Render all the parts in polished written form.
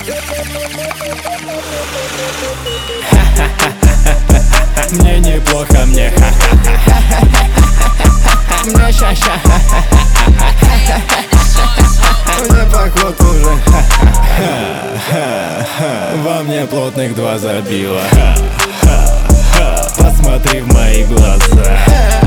Мне неплохо, мне мне ща-ща. Мне поход уже. Во мне плотных два забила. Посмотри в мои глаза.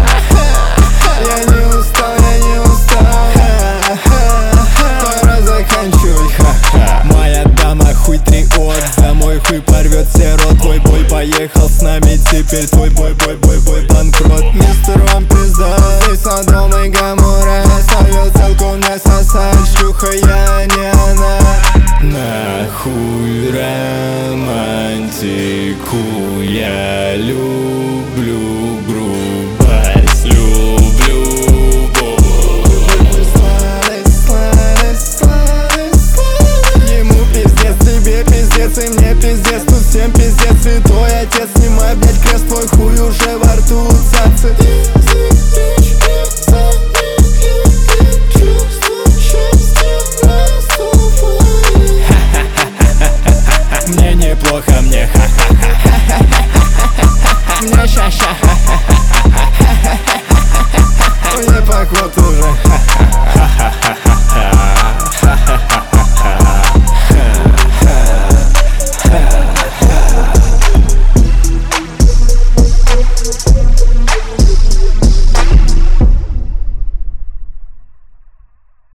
Я не устал, я не устал. Пора заканчивать. Моя дама хуй 3 от. За мой хуй порвет все рот. Твой бой поехал с нами, теперь твой бой банкрот. Мистер, вам пизда. Здесь Содом и Гоморра. Ставил целку не сосать. Шлюха, я не она. Нахуй романтику. Я люблю грубость, люблю боль. Сладость. Ему пиздец, тебе пиздец и мне пиздец. Тут всем пиздец, святой отец. Снимай, блять, крест, твой хуй уже во рту цацы. Мне неплохо, мне мне